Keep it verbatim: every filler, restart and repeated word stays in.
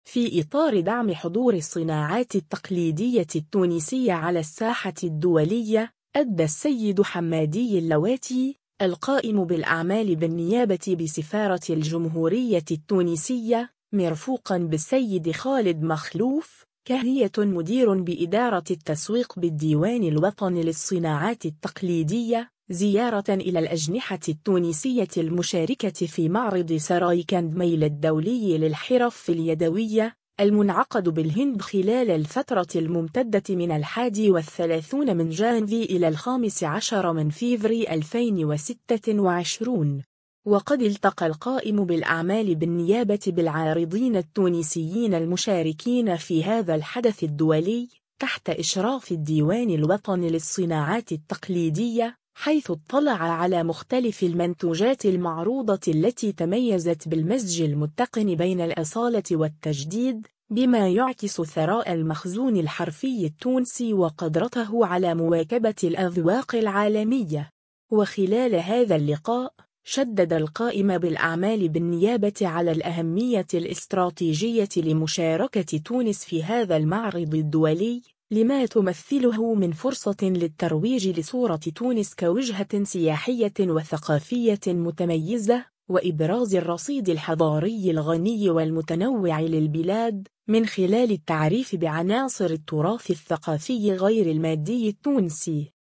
في إطار دعم حضور الصناعات التقليدية التونسية على الساحة الدولية، أدى السيد حمادي اللواتي القائم بالأعمال بالنيابة بسفارة الجمهورية التونسية مرفوقاً بالسيد خالد مخلوف كهية مدير بإدارة التسويق بالديوان الوطني للصناعات التقليدية زيارة إلى الأجنحة التونسية المشاركة في معرض سرايكاند ميل الدولي للحرف اليدوية المنعقد بالهند خلال الفترة الممتدة من الحادي والثلاثون من جانفي إلى الخامس عشر من فيفري ألفين وستة وعشرين. وقد التقى القائم بالأعمال بالنيابة بالعارضين التونسيين المشاركين في هذا الحدث الدولي تحت إشراف الديوان الوطني للصناعات التقليدية، حيث اطلع على مختلف المنتوجات المعروضة التي تميزت بالمزج المتقن بين الأصالة والتجديد، بما يعكس ثراء المخزون الحرفي التونسي وقدرته على مواكبة الأذواق العالمية. وخلال هذا اللقاء شدد القائم بالأعمال بالنيابة على الأهمية الاستراتيجية لمشاركة تونس في هذا المعرض الدولي، لما تمثله من فرصة للترويج لصورة تونس كوجهة سياحية وثقافية متميزة، وإبراز الرصيد الحضاري الغني والمتنوع للبلاد من خلال التعريف بعناصر التراث الثقافي غير المادي التونسي.